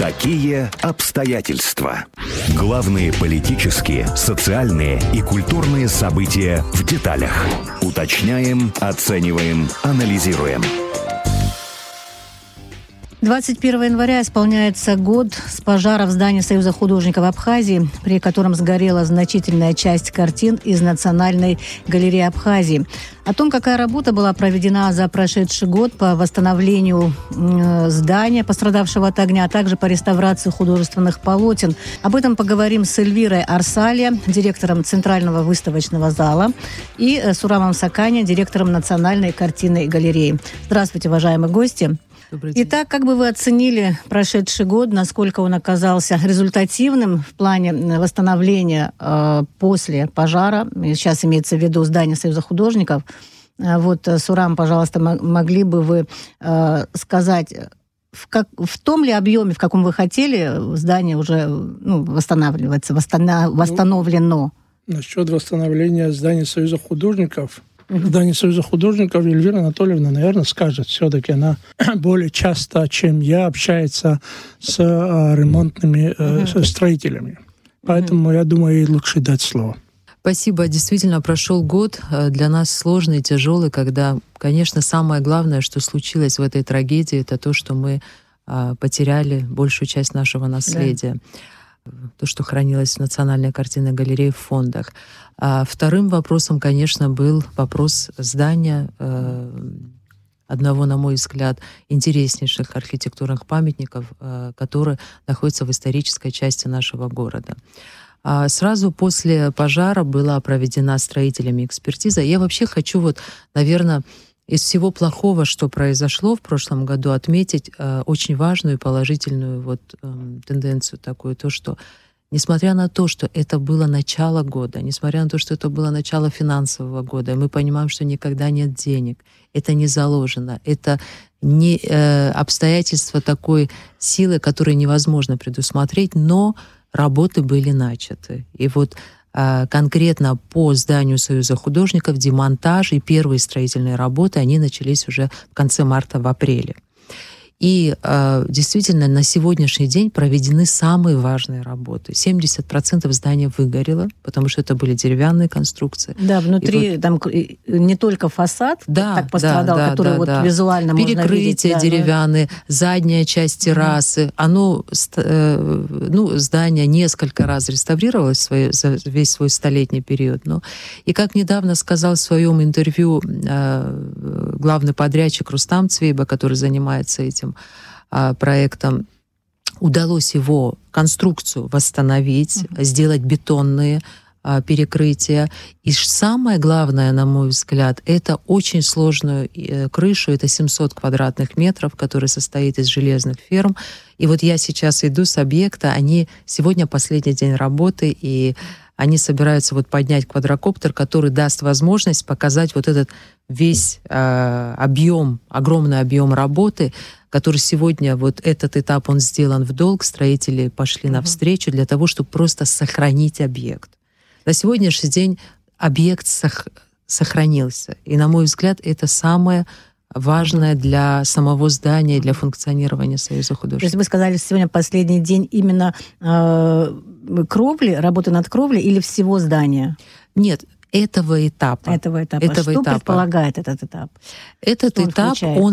Какие обстоятельства? Главные политические, социальные и культурные события в деталях. Уточняем, оцениваем, анализируем. 21 января исполняется год с пожара в здании Союза художников Абхазии, при котором сгорела значительная часть картин из Национальной галереи Абхазии. О том, какая работа была проведена за прошедший год по восстановлению здания, пострадавшего от огня, а также по реставрации художественных полотен. Об этом поговорим с Эльвирой Арсалия, директором Центрального выставочного зала, и Сурамом Сакани, директором Национальной картинной галереи. Здравствуйте, уважаемые гости. Итак, как бы вы оценили прошедший год, насколько он оказался результативным в плане восстановления после пожара? Сейчас имеется в виду здание Союза художников. Вот, Сурам, пожалуйста, могли бы вы сказать, в том ли объеме, в каком вы хотели, здание уже восстанавливается, восстановлено? Насчет восстановления здания Союза художников... Здание Союза художников Эльвира Анатольевна, наверное, скажет. Все-таки она более часто, чем я, общается с ремонтными строителями. Поэтому, я думаю, ей лучше дать слово. Спасибо. Действительно, прошел год для нас сложный, тяжелый, когда, конечно, самое главное, что случилось в этой трагедии, это то, что мы потеряли большую часть нашего наследия. Да. То, что хранилось в Национальной картинной галерее в фондах. А вторым вопросом, конечно, был вопрос здания, одного, на мой взгляд, интереснейших архитектурных памятников, который находится в исторической части нашего города. Сразу после пожара была проведена строителями экспертиза. Я вообще хочу, наверное, из всего плохого, что произошло в прошлом году, отметить очень важную и положительную тенденцию такую, то, что несмотря на то, что это было начало года, несмотря на то, что это было начало финансового года, и мы понимаем, что никогда нет денег, это не заложено, это не обстоятельства такой силы, которые невозможно предусмотреть, но работы были начаты. И конкретно по зданию Союза художников демонтаж и первые строительные работы, они начались уже в конце марта, в апреле. И действительно на сегодняшний день проведены самые важные работы. 70% здания выгорело, потому что это были деревянные конструкции. Да, внутри там не только фасад так пострадал, который визуально можно видеть. Перекрытия деревянные, задняя часть террасы. Здание несколько раз реставрировалось за весь свой столетний период. И как недавно сказал в своем интервью главный подрядчик Рустам Цвейба, который занимается этим проектом, удалось его конструкцию восстановить, сделать бетонные перекрытия. И самое главное, на мой взгляд, это очень сложную крышу, это 700 квадратных метров, которая состоит из железных ферм. И я сейчас иду с объекта, сегодня последний день работы, и они собираются поднять квадрокоптер, который даст возможность показать этот весь огромный объем работы, который сегодня, этот этап, он сделан в долг, строители пошли навстречу для того, чтобы просто сохранить объект. На сегодняшний день объект сохранился. И, на мой взгляд, это самое важное для самого здания, для функционирования Союза художников. То есть вы сказали, что сегодня последний день именно кровли, работы над кровлей или всего здания? Нет, этого этапа. Что предполагает этот этап? Этот этап, он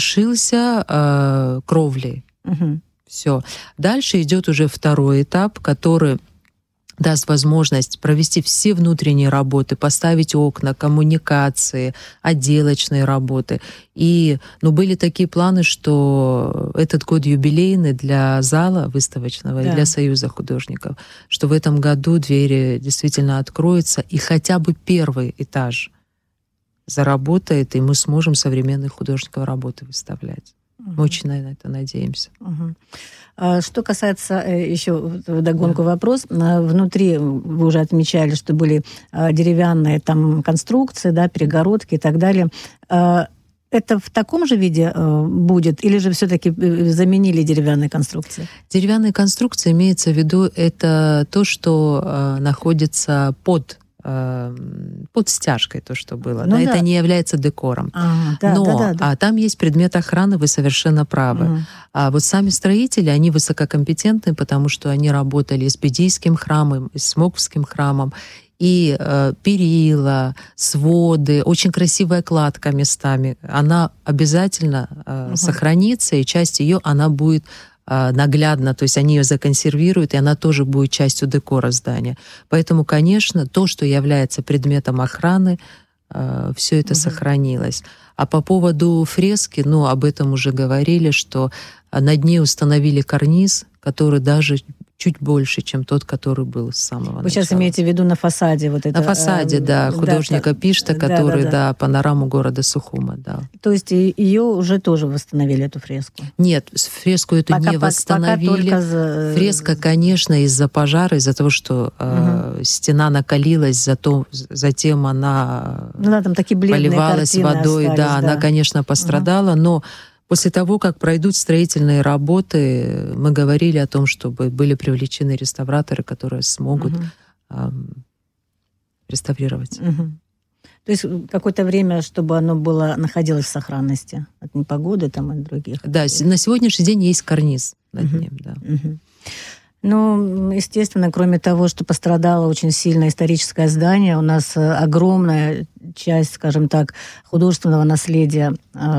завершился кровлей. Все. Дальше идет уже второй этап, который даст возможность провести все внутренние работы, поставить окна, коммуникации, отделочные работы. И были такие планы, что этот год юбилейный для зала выставочного и для Союза художников, что в этом году двери действительно откроются, и хотя бы первый этаж заработает, и мы сможем современных художников работы выставлять. Мы очень на это надеемся. Что касается еще вдогонку вопрос, внутри вы уже отмечали, что были деревянные конструкции, перегородки и так далее. Это в таком же виде будет, или же все-таки заменили деревянные конструкции? Деревянные конструкции, имеется в виду, это то, что находится под под стяжкой то, что было. Ну, да. Это не является декором. А там есть предмет охраны, вы совершенно правы. А вот сами строители, они высококомпетентны, потому что они работали с Бедийским храмом, и с Смоковским храмом, и перила, своды, очень красивая кладка местами. Она обязательно сохранится, и часть ее она будет наглядно, то есть они ее законсервируют, и она тоже будет частью декора здания. Поэтому, конечно, то, что является предметом охраны, все это сохранилось. А по поводу фрески, об этом уже говорили, что над ней установили карниз, который даже чуть больше, чем тот, который был с самого начала. Вы сейчас имеете в виду на фасаде? Вот это, на фасаде, художника Пишта, который, панораму города Сухума, да. То есть ее уже тоже восстановили, эту фреску? Нет, фреску эту не восстановили. Фреска, конечно, из-за пожара, из-за того, что стена накалилась, затем она там такие поливалась водой. Остались, она, конечно, пострадала, но после того, как пройдут строительные работы, мы говорили о том, чтобы были привлечены реставраторы, которые смогут реставрировать. То есть какое-то время, чтобы оно находилось в сохранности от непогоды и других. Да, на сегодняшний день есть карниз над ним. Да. Естественно, кроме того, что пострадало очень сильно историческое здание, у нас огромная часть, скажем так, художественного наследия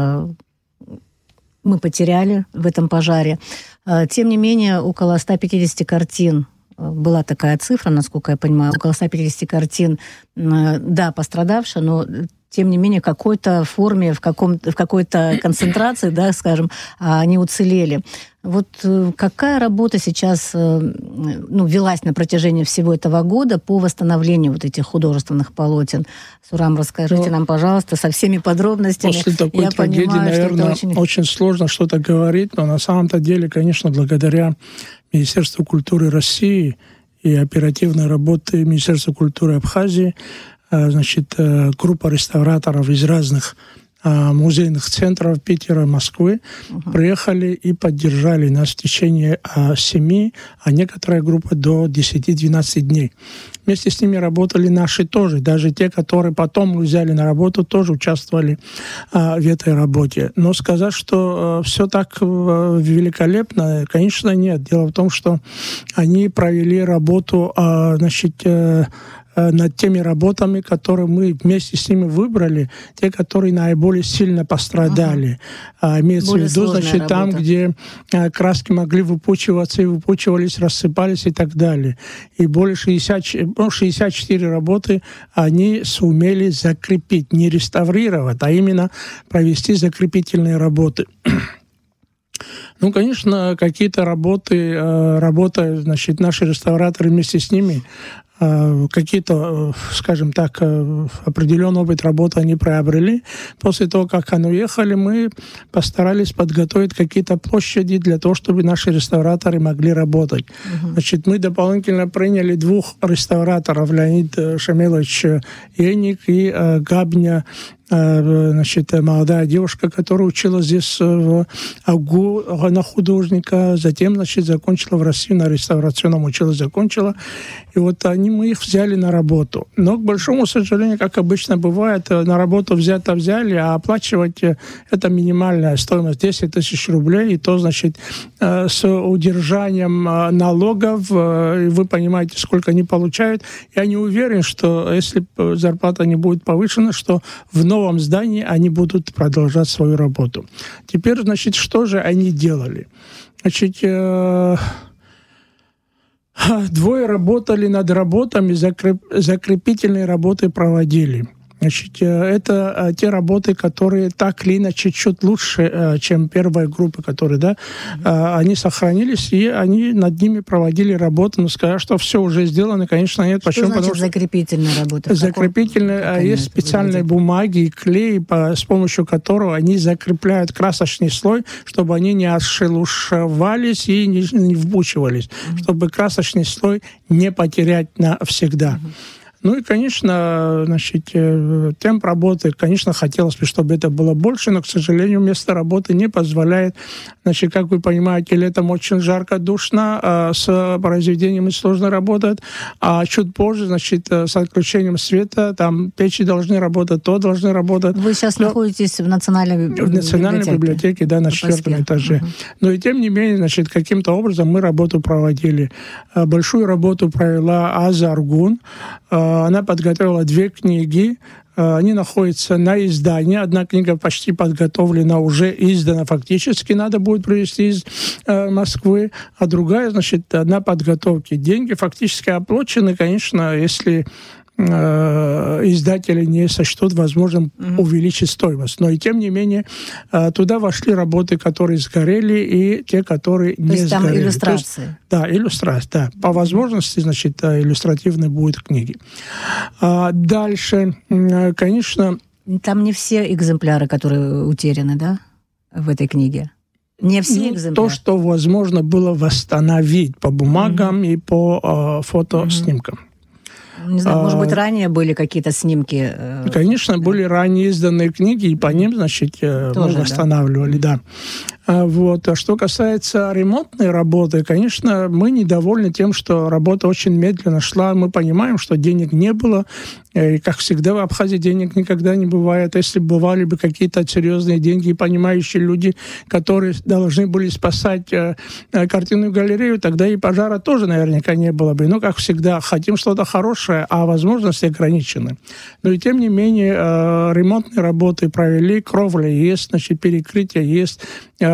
мы потеряли в этом пожаре. Тем не менее, около 150 картин, была такая цифра, насколько я понимаю, около 150 картин, пострадавшие, но тем не менее в какой-то форме, в какой-то концентрации, скажем, они уцелели. Вот какая работа сейчас велась на протяжении всего этого года по восстановлению вот этих художественных полотен? Сурам, расскажите нам, пожалуйста, со всеми подробностями. После такой трагедии, наверное, очень сложно что-то говорить, но на самом-то деле, конечно, благодаря Министерству культуры России и оперативной работы Министерства культуры Абхазии, группа реставраторов из разных музейных центров Питера, Москвы приехали и поддержали нас в течение 7, а некоторая группа до 10-12 дней. Вместе с ними работали наши тоже, даже те, которые потом взяли на работу, тоже участвовали в этой работе. Но сказать, что все так великолепно, конечно, нет. Дело в том, что они провели работу, над теми работами, которые мы вместе с ними выбрали, те, которые наиболее сильно пострадали. Имеется в виду, там, где краски могли выпучиваться и выпучивались, рассыпались и так далее. И более 64 работы они сумели закрепить, не реставрировать, а именно провести закрепительные работы. Конечно, какие-то работы, наши реставраторы вместе с ними, какие-то, скажем так, определенный опыт работы они приобрели. После того, как они уехали, мы постарались подготовить какие-то площади для того, чтобы наши реставраторы могли работать. Мы дополнительно приняли 2 реставраторов, Леонид Шамилович Еник и Габня, молодая девушка, которая училась здесь в АГУ на художника, затем, закончила в России на реставрационном училась, закончила. И мы их взяли на работу. Но, к большому сожалению, как обычно бывает, на работу взяли, а оплачивать это минимальная стоимость 10 тысяч рублей, и то, с удержанием налогов, и вы понимаете, сколько они получают. Я не уверен, что если зарплата не будет повышена, что в новом здании они будут продолжать свою работу. Теперь, что же они делали? 2 работали над работами, закрепительные работы проводили. Это те работы, которые так или иначе чуть лучше, чем первая группа, которые, они сохранились, и они над ними проводили работу. Но сказать, что все уже сделано, конечно, нет. Что значит закрепительная работа? Закрепительная, есть специальные бумаги и клей, с помощью которого они закрепляют красочный слой, чтобы они не отшелушивались и не вбучивались, чтобы красочный слой не потерять навсегда. Ну и, конечно, значит, темп работы, конечно, хотелось бы, чтобы это было больше, но, к сожалению, место работы не позволяет. Значит, как вы понимаете, летом очень жарко, душно, с произведениями сложно работать, а чуть позже, значит, с отключением света, там печи должны работать, то должны работать. Вы сейчас находитесь в Национальной библиотеке, да, на 4-м этаже. Но и тем не менее, значит, каким-то образом мы работу проводили. Большую работу провела Аза Аргун. Она подготовила 2 книги. Они находятся на издании. Одна книга почти подготовлена, уже издана фактически, надо будет привезти из Москвы, а другая, значит, на подготовке. Деньги фактически оплачены, конечно, если издатели не сочтут возможным увеличить стоимость. Но и тем не менее туда вошли работы, которые сгорели, и те, которые не сгорели. Там иллюстрации. Иллюстрации, да. По возможности, значит, иллюстративные будут книги. Дальше, конечно... Там не все экземпляры, которые утеряны, да, в этой книге? Не все экземпляры? То, что возможно было восстановить по бумагам и по фотоснимкам. Не знаю, может быть, ранее были какие-то снимки? Конечно, были ранее изданные книги, и по ним, значит, мы восстанавливали, да. Вот. А что касается ремонтной работы, конечно, мы недовольны тем, что работа очень медленно шла. Мы понимаем, что денег не было. И, как всегда, в Абхазии денег никогда не бывает. Если бывали бы какие-то серьезные деньги, понимающие люди, которые должны были спасать картинную галерею, тогда и пожара тоже наверняка не было бы. Но, как всегда, хотим что-то хорошее, а возможности ограничены. Но и тем не менее, ремонтные работы провели, кровля есть, значит, перекрытие есть,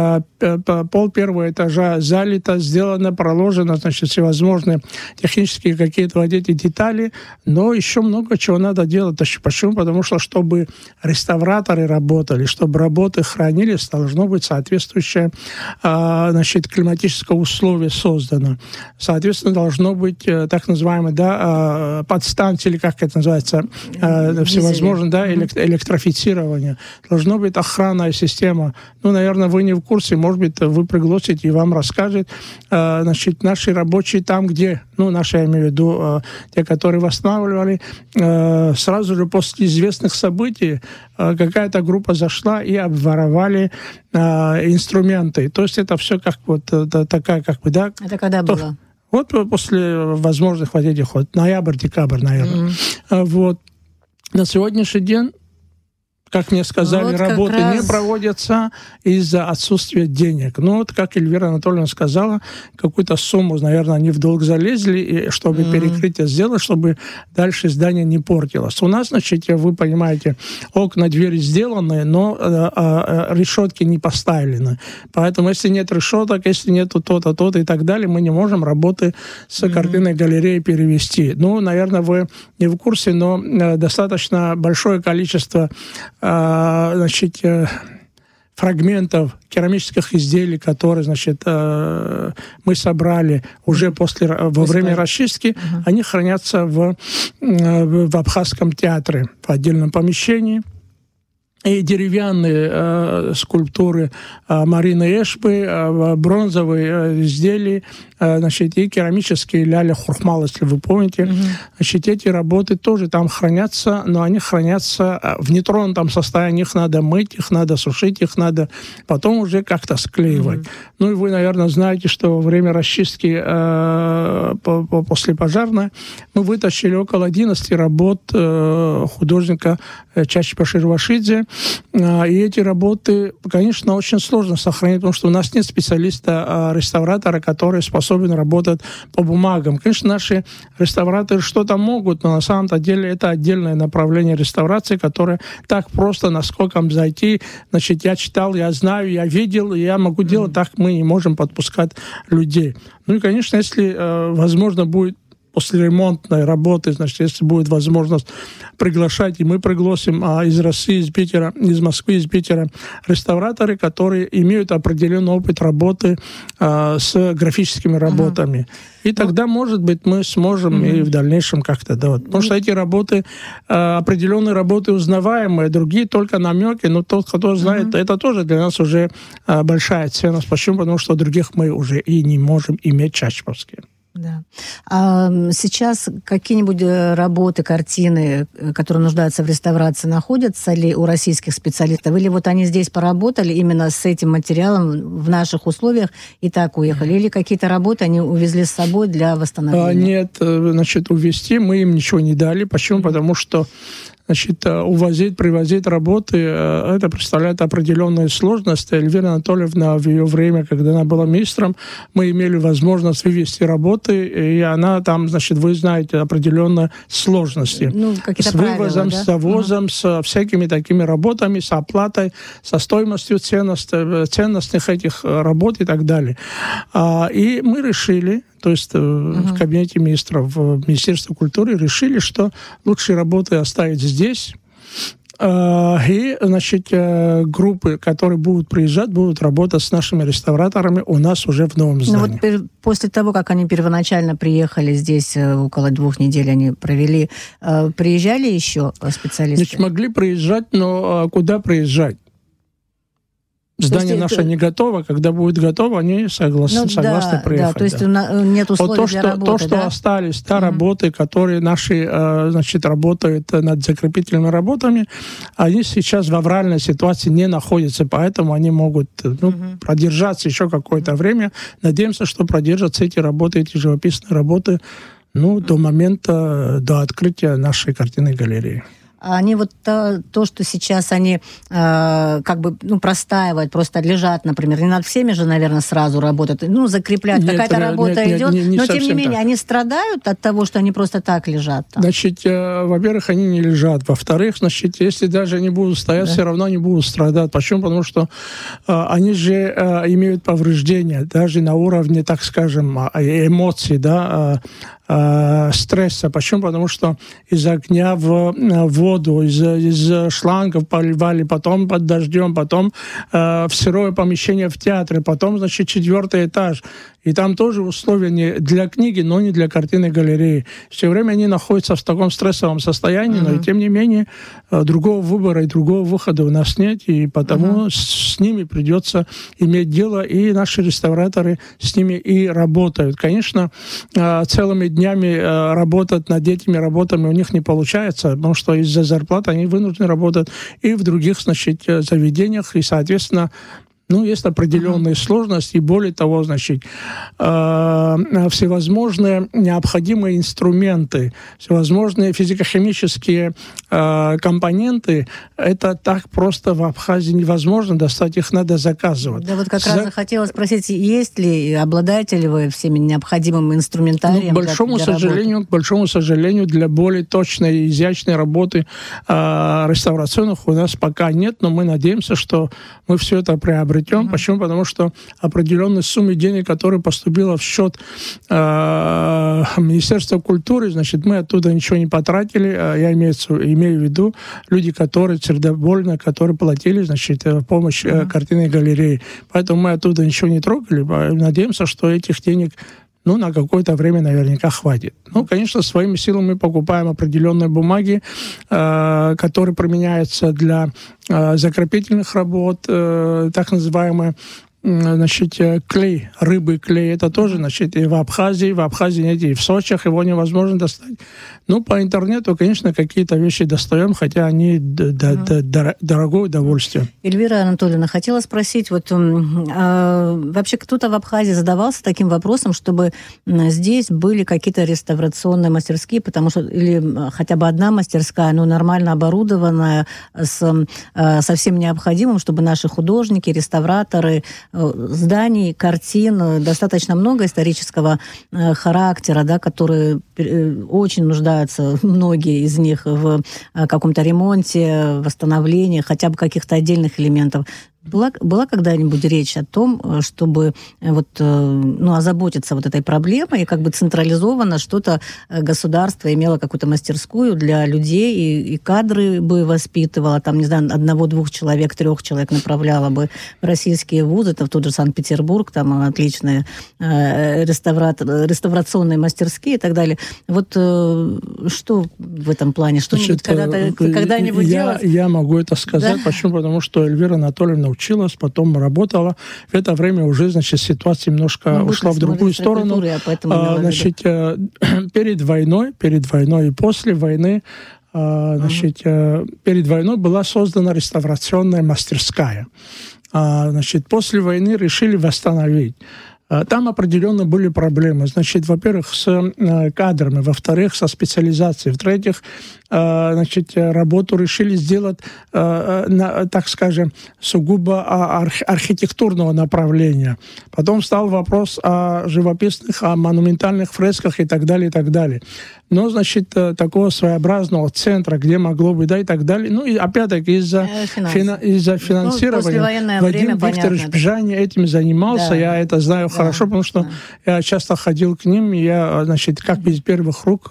пол 1-го этажа залито, сделано, проложено, значит, всевозможные технические какие-то вот эти детали, но еще много чего надо делать. Почему? Потому что, чтобы реставраторы работали, чтобы работы хранились, должно быть соответствующее, значит, климатическое условие создано. Соответственно, должно быть так называемые, да, подстанции, или как это называется, всевозможные, да, электрифицирование. Должно быть охранная система. Ну, наверное, вы не в курсе, может быть, вы пригласите и вам расскажет. Значит, наши рабочие там, где, ну, наши, я имею в виду, те, которые восстанавливали, сразу же после известных событий какая-то группа зашла и обворовали инструменты. То есть это все как вот такая, как бы, да. Это когда было? Вот после возможных вот этих вот ноябрь-декабрь, наверное. Вот. На сегодняшний день, как мне сказали, вот работы не проводятся из-за отсутствия денег. Ну вот, как Эльвира Анатольевна сказала, какую-то сумму, наверное, они в долг залезли, чтобы перекрытие сделать, чтобы дальше здание не портилось. У нас, значит, вы понимаете, окна, двери сделаны, но решетки не поставлены. Поэтому, если нет решеток, если нету то-то, то-то и так далее, мы не можем работы с картинной галереей перевести. Ну, наверное, вы не в курсе, но достаточно большое количество значит, фрагментов керамических изделий, которые, значит, мы собрали уже во время расчистки, они хранятся в Абхазском театре в отдельном помещении. И деревянные скульптуры Марины Эшпы, бронзовые изделия, значит, и керамические ляля Хурхмал, если вы помните. Значит, эти работы тоже там хранятся, но они хранятся в нетронутом состоянии. Их надо мыть, их надо сушить, их надо потом уже как-то склеивать. Ну и вы, наверное, знаете, что во время расчистки послепожарной мы вытащили около 11 работ художника Чачпа Ширвашидзе. И эти работы, конечно, очень сложно сохранить, потому что у нас нет специалиста-реставратора, который способен работать по бумагам. Конечно, наши реставраторы что-то могут, но на самом-то деле это отдельное направление реставрации, которое так просто наскоком зайти. Значит, я читал, я знаю, я видел, и я могу делать, так мы не можем подпускать людей. Ну и, конечно, если возможно будет после ремонтной работы, значит, если будет возможность приглашать, и мы пригласим из России, из Питера, из Москвы, из Питера реставраторы, которые имеют определенный опыт работы с графическими работами. И тогда, может быть, мы сможем и в дальнейшем как-то, да, вот. Потому что эти работы, определенные работы узнаваемые, другие только намеки, но тот, кто знает, это тоже для нас уже большая ценность. Почему? Потому что других мы уже и не можем иметь чачповские. Да. А сейчас какие-нибудь работы, картины, которые нуждаются в реставрации, находятся ли у российских специалистов? Или вот они здесь поработали именно с этим материалом в наших условиях и так уехали? Или какие-то работы они увезли с собой для восстановления? Нет, значит, увезти мы им ничего не дали. Почему? Потому что привозить работы, это представляет определенные сложности. Эльвира Анатольевна в ее время, когда она была министром, мы имели возможность вывести работы, и она там, значит, вы знаете, определенные сложности. С вывозом, правила, да? С завозом, с всякими такими работами, с оплатой, со стоимостью ценностных этих работ и так далее. И мы решили, то есть в кабинете министров, в Министерстве культуры решили, что лучшие работы оставить здесь. И, значит, группы, которые будут приезжать, будут работать с нашими реставраторами у нас уже в новом здании. Вот после того, как они первоначально приехали здесь, около 2 недель они провели, приезжали еще специалисты? Значит, могли приезжать, но куда приезжать? Здание наше не готово. Когда будет готово, они согласны приехать. Да, то есть нет условий для работы. То, что остались, работы, которые наши, значит, работают над закрепительными работами, они сейчас в авральной ситуации не находятся, поэтому они могут продержаться еще какое-то время. Надеемся, что продержатся эти работы, эти живописные работы, до момента, до открытия нашей картинной галереи. Они вот то, что сейчас они простаивают, просто лежат, например, не над всеми же, наверное, сразу работать, закреплять, какая-то работа идет, но тем не менее, они страдают от того, что они просто так лежат там? Значит, во-первых, они не лежат, во-вторых, значит, если даже они будут стоять, все равно они будут страдать. Почему? Потому что они же имеют повреждения, даже на уровне, так скажем, эмоций, стресса. Почему? Потому что из огня в воду, из шлангов поливали, потом под дождем, потом в сырое помещение в театре, потом, значит, 4-й этаж. И там тоже условия не для книги, но не для картинной галереи. Все время они находятся в таком стрессовом состоянии, но и тем не менее другого выбора и другого выхода у нас нет, и потому с ними придется иметь дело, и наши реставраторы с ними и работают. Конечно, целыми днями работать над этими работами у них не получается, потому что из-за зарплаты они вынуждены работать и в других, значит, заведениях, и, соответственно, есть определенные сложности, и более того, значит, всевозможные необходимые инструменты, всевозможные физико-химические компоненты, это так просто в Абхазии невозможно достать, их надо заказывать. Да, вот как раз хотела спросить, есть ли, обладаете ли вы всеми необходимым инструментарием? К большому сожалению, для более точной и изящной работы реставрационных у нас пока нет, но мы надеемся, что мы все это приобретем. Почему? Потому что определенная сумма денег, которая поступила в счет Министерства культуры, значит, мы оттуда ничего не потратили. Я имею в виду люди, которые сердобольно, которые платили, значит, в помощь картинной галереи. Поэтому мы оттуда ничего не трогали. Надеемся, что этих денег на какое-то время наверняка хватит. Конечно, своими силами мы покупаем определенные бумаги, которые применяются для закрепительных работ, так называемые, значит, клей, рыбы клей, это тоже, значит, и в Абхазии нет, и в Сочах его невозможно достать. По интернету, конечно, какие-то вещи достаем, хотя они дорогое удовольствие. Эльвира Анатольевна, хотела спросить, вообще кто-то в Абхазии задавался таким вопросом, чтобы здесь были какие-то реставрационные мастерские, потому что, или хотя бы одна мастерская, нормально оборудованная, со всем необходимым, чтобы наши художники, реставраторы, зданий, картин, достаточно много исторического характера, которые очень нуждаются, многие из них, в каком-то ремонте, восстановлении, хотя бы каких-то отдельных элементов. Была когда-нибудь речь о том, чтобы озаботиться этой проблемой, и централизованно что-то государство имело какую-то мастерскую для людей, и кадры бы воспитывало, 1-2 человек, 3 человек направляло бы в российские вузы, в тот же Санкт-Петербург, там отличные реставрационные мастерские и так далее. Что в этом плане? Что-нибудь когда-нибудь делать? Я могу это сказать. Да? Почему? Потому что Эльвира Анатольевна училась, потом работала. В это время уже, значит, ситуация немножко ушла в другую сторону. Значит, перед войной и после войны, значит, перед войной была создана реставрационная мастерская. Значит, после войны решили восстановить. Там определенно были проблемы. Значит, во-первых, с кадрами, во-вторых, со специализацией, в-третьих, значит, работу решили сделать, так скажем, сугубо архитектурного направления. Потом стал вопрос о живописных, о монументальных фресках и так далее, и так далее. Но, значит, такого своеобразного центра, где могло быть, да, и так далее. Ну, и опять-таки из-за финансирования Вадим Викторович Бжани этим занимался. Да. Я это знаю хорошо, потому что я часто ходил к ним, и я, значит, как из первых рук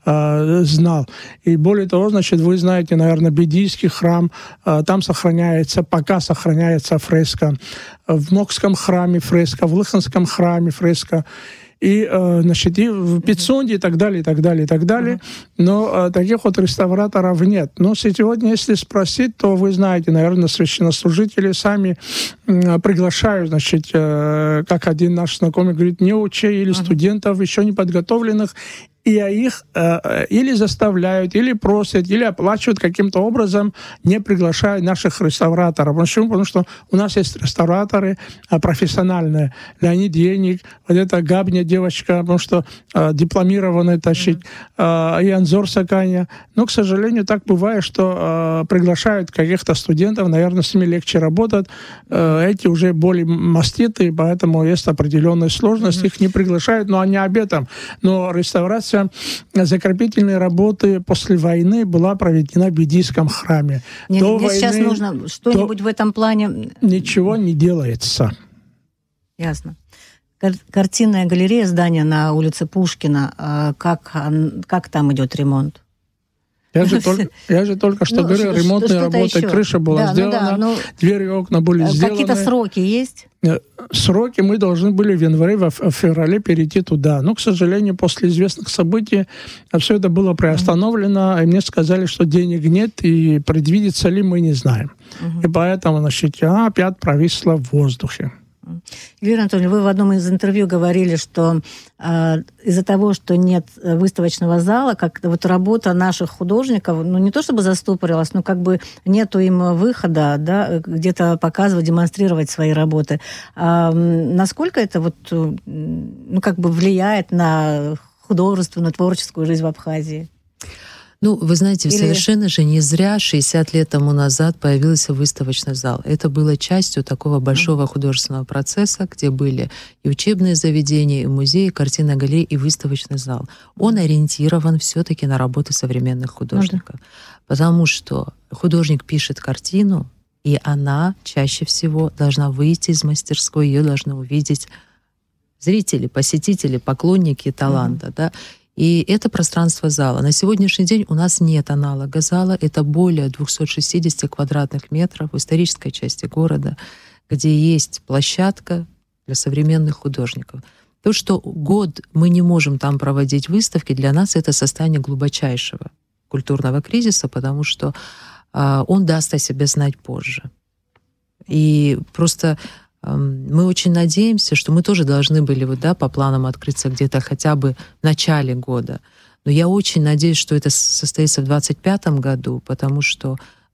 знал. И более того, значит, вы знаете, наверное, Бедийский храм, там пока сохраняется фреска. В Мокском храме фреска, в Лыханском храме фреска. И, значит, и в Пицунде и так далее, и так далее, и так далее. Но таких вот реставраторов нет. Но сегодня, если спросить, то вы знаете, наверное, священнослужители сами приглашают, значит, как один наш знакомый говорит, неучей или студентов, еще не подготовленных, и их или заставляют, или просят, или оплачивают каким-то образом, не приглашая наших реставраторов. Почему? Потому что у нас есть реставраторы профессиональные. Леонид Еник, вот эта Габня девочка, потому что дипломированная тащить, и Анзор Саканя. Но, к сожалению, так бывает, что приглашают каких-то студентов, наверное, с ними легче работать. Эти уже более маститые, поэтому есть определенная сложность. Их не приглашают, но они об этом. Но реставрация закрепительной работы после войны была проведена в Бедийском храме. Мне сейчас нужно что-нибудь в этом плане... Ничего не делается. Ясно. Картинная галерея, здание на улице Пушкина, как там идет ремонт? Я же только что говорил, ремонтные работы, крыша была сделана, двери и окна были сделаны. Какие-то сроки есть? Сроки мы должны были в январе, в феврале перейти туда. Но, к сожалению, после известных событий все это было приостановлено, и мне сказали, что денег нет, и предвидится ли, мы не знаем. И поэтому, значит, опять провисло в воздухе. Елена Анатольевна, вы в одном из интервью говорили, что из-за того, что нет выставочного зала, как вот работа наших художников, ну не то чтобы застопорилась, но как бы нету им выхода, да, где-то показывать, демонстрировать свои работы. Насколько это вот, ну как бы влияет на художественную, творческую жизнь в Абхазии? Ну, вы знаете, совершенно же не зря 60 лет тому назад появился выставочный зал. Это было частью такого большого художественного процесса, где были и учебные заведения, и музеи, и картинная галерея, и выставочный зал. Он ориентирован все-таки на работы современных художников. Потому что художник пишет картину, и она чаще всего должна выйти из мастерской, ее должны увидеть зрители, посетители, поклонники таланта, да. И это пространство зала. На сегодняшний день у нас нет аналога зала. Это более 260 квадратных метров в исторической части города, где есть площадка для современных художников. То, что год мы не можем там проводить выставки, для нас это состояние глубочайшего культурного кризиса, потому что он даст о себе знать позже. И просто... Мы очень надеемся, что мы тоже должны были по планам открыться где-то хотя бы в начале года. Но я очень надеюсь, что это состоится в 2025 году, потому что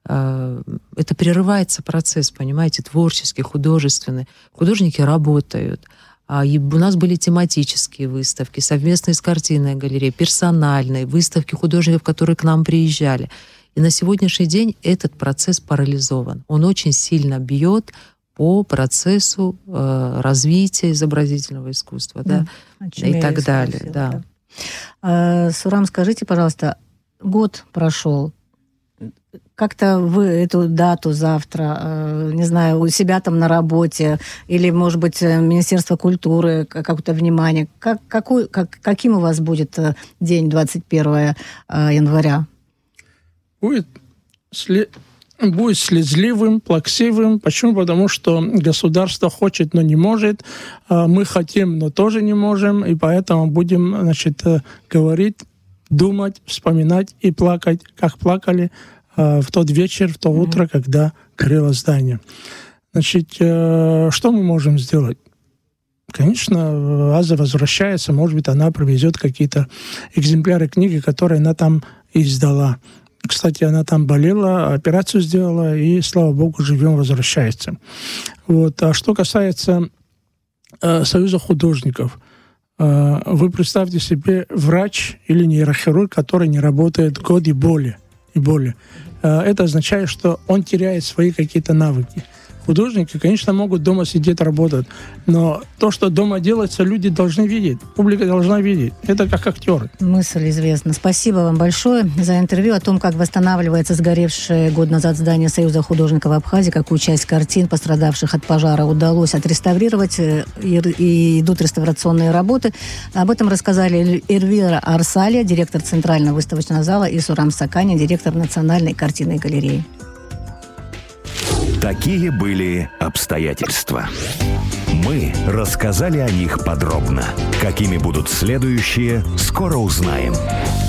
это прерывается процесс, понимаете, творческий, художественный. Художники работают. И у нас были тематические выставки, совместные с картинной галереей, персональные, выставки художников, которые к нам приезжали. И на сегодняшний день этот процесс парализован. Он очень сильно бьет по процессу развития изобразительного искусства, да, и так далее. Да. Сурам, скажите, пожалуйста, год прошел. Как-то вы эту дату завтра, не знаю, у себя там на работе, или, может быть, Министерство культуры, какое-то внимание, каким у вас будет день 21 января? Будет слезливым, плаксивым. Почему? Потому что государство хочет, но не может. Мы хотим, но тоже не можем. И поэтому будем, значит, говорить, думать, вспоминать и плакать, как плакали в тот вечер, в то утро, когда горело здание. Значит, что мы можем сделать? Конечно, Аза возвращается, может быть, она привезет какие-то экземпляры книги, которые она там издала. Кстати, она там болела, операцию сделала, и, слава богу, живем, возвращается. Вот. А что касается Союза художников, вы представьте себе врач или нейрохирург, который не работает год и более. Это означает, что он теряет свои какие-то навыки. Художники, конечно, могут дома сидеть, работать, но то, что дома делается, люди должны видеть, публика должна видеть. Это как актеры. Мысль известна. Спасибо вам большое за интервью о том, как восстанавливается сгоревшее год назад здание Союза художников Абхазии, какую часть картин, пострадавших от пожара, удалось отреставрировать, и идут реставрационные работы. Об этом рассказали Эльвира Арсалия, директор Центрального выставочного зала, и Сурам Сакани, директор Национальной картинной галереи. Такие были обстоятельства. Мы рассказали о них подробно. Какими будут следующие, скоро узнаем.